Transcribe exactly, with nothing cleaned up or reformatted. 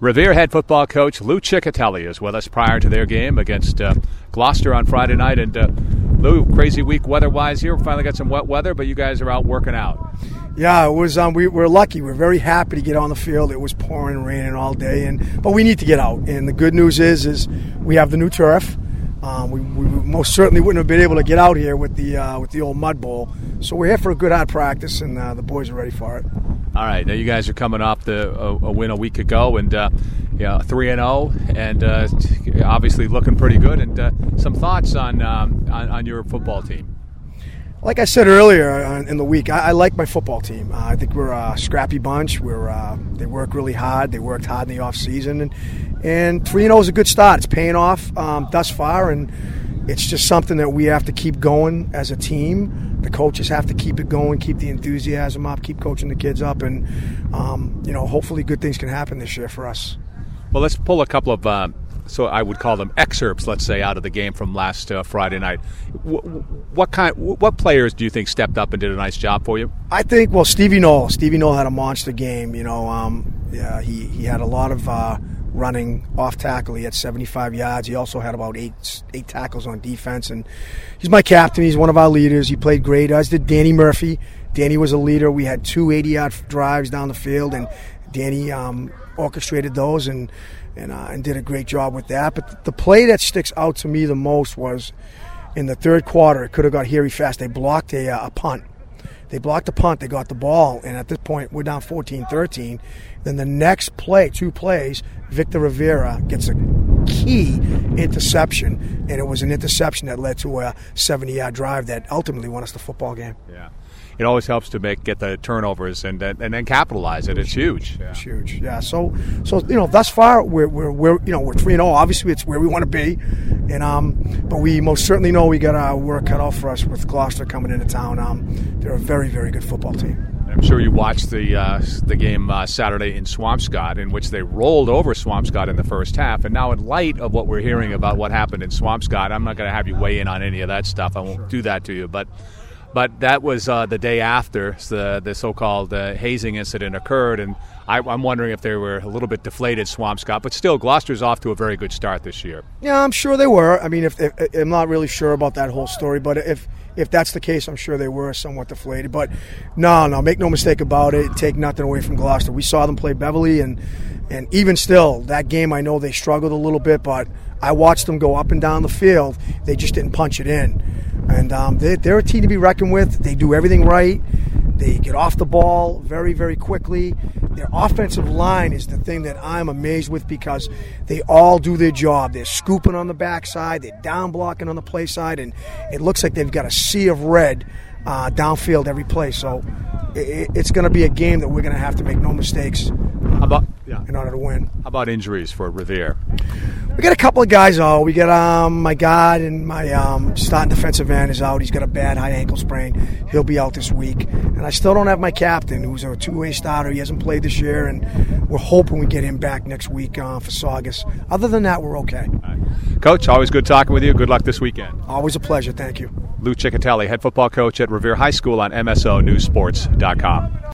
Revere head football coach Lou Ciccatelli is with us prior to their game against uh, Gloucester on Friday night. And uh, Lou, crazy week weather-wise here. We finally got some wet weather, but you guys are out working out. Yeah, it was. Um, we we're lucky. We're very happy to get on the field. It was pouring and raining all day, and but we need to get out. And the good news is, is we have the new turf. Um, we, we most certainly wouldn't have been able to get out here with the uh, with the old mud bowl. So we're here for a good hard practice, and uh, the boys are ready for it. All right, now you guys are coming off the a, a win a week ago, and uh, yeah, three and zero, and uh, obviously looking pretty good. And uh, some thoughts on, um, on on your football team. Like I said earlier in the week, I, I like my football team. Uh, I think we're a scrappy bunch. We're uh, they work really hard. They worked hard in the off season, and and three and zero is a good start. It's paying off um, thus far, and it's just something that we have to keep going as a team. The coaches have to keep it going, keep the enthusiasm up, keep coaching the kids up, and um, you know, hopefully good things can happen this year for us. Well, let's pull a couple of. Uh So I would call them excerpts, let's say, out of the game from last uh, Friday night. What, what kind? What players do you think stepped up and did a nice job for you? I think, well, Stevie Knoll. Stevie Knoll had a monster game. You know, um, yeah, he he had a lot of uh, running off tackle. He had seventy-five yards. He also had about eight eight tackles on defense. And he's my captain. He's one of our leaders. He played great. As did Danny Murphy. Danny was a leader. We had two eighty-yard drives down the field, and Danny um, orchestrated those and. And, uh, and did a great job with that. But the play that sticks out to me the most was in the third quarter. It could have got hairy fast. They blocked a, uh, a punt. They blocked the punt. They got the ball. And at this point, we're down fourteen thirteen. Then the next play, two plays, Victor Rivera gets a key interception. And it was an interception that led to a seventy-yard drive that ultimately won us the football game. Yeah. It always helps to make get the turnovers and and then capitalize it. It's huge. Yeah. It's huge. Yeah. So so you know, thus far we're we're, we're you know we're three and zero. Obviously, it's where we want to be, and um, but we most certainly know we got our work cut off for us with Gloucester coming into town. Um, they're a very very good football team. I'm sure you watched the uh, the game uh, Saturday in Swampscott, in which they rolled over Swampscott in the first half. And now, in light of what we're hearing about what happened in Swampscott, I'm not going to have you weigh in on any of that stuff. I won't sure. do that to you, but. But that was uh, the day after the, the so-called uh, hazing incident occurred, and I, I'm wondering if they were a little bit deflated, Swampscott. But still, Gloucester's off to a very good start this year. Yeah, I'm sure they were. I mean, if, if I'm not really sure about that whole story, but if if that's the case, I'm sure they were somewhat deflated. But no, no, make no mistake about it. Take nothing away from Gloucester. We saw them play Beverly, and and even still, that game, I know they struggled a little bit, but I watched them go up and down the field. They just didn't punch it in. And um, they, they're a team to be reckoned with. They do everything right. They get off the ball very, very quickly. Their offensive line is the thing that I'm amazed with because they all do their job. They're scooping on the backside. They're down blocking on the play side. And it looks like they've got a sea of red uh, downfield every play. So it, it's going to be a game that we're going to have to make no mistakes How about, yeah. in order to win. How about injuries for Revere? We got a couple of guys out. We got um, my guard and my um, starting defensive end is out. He's got a bad high ankle sprain. He'll be out this week. And I still don't have my captain, who's a two-way starter. He hasn't played this year, and we're hoping we get him back next week uh, for Saugus. Other than that, we're okay. Right. Coach, always good talking with you. Good luck this weekend. Always a pleasure. Thank you. Lou Ciccatelli, head football coach at Revere High School on M S O News Sports dot com.